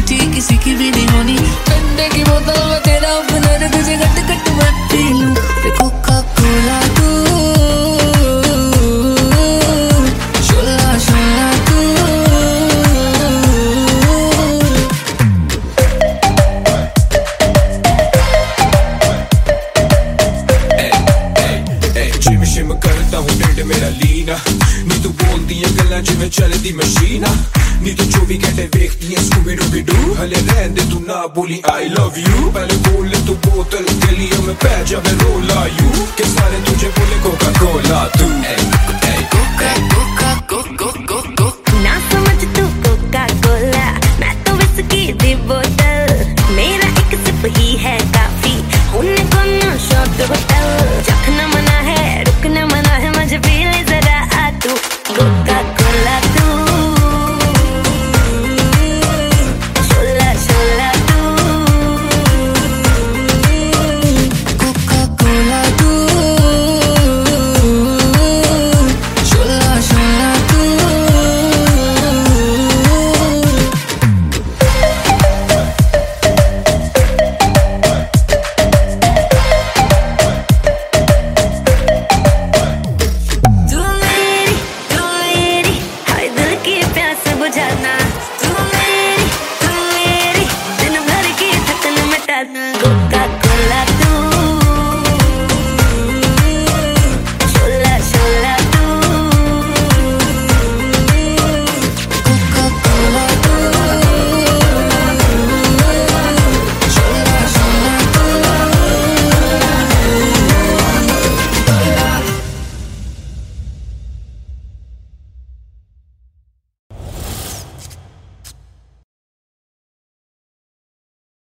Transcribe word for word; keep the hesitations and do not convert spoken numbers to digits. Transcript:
झूठी किसी की भी नहीं होनी। ठंडे की बोतल में तेरा अपना रे तुझे गट गट मैं पी लूं। कोका कोला तू शोला शोला तू। जिम शिम करता हूँ ढिड मेरा लीना, नी तू बोलती है गल्ला जिमें चलती मशीना, नी तू चौबी घंटे देखती है स्कूबी डूबी डू। हले रहन दे तू ना बोली आई लव यू, पहले बोल ले तू बोतल गलियों में पै जावे रोला यू, के सारे तुझे बोले कोका कोला तू।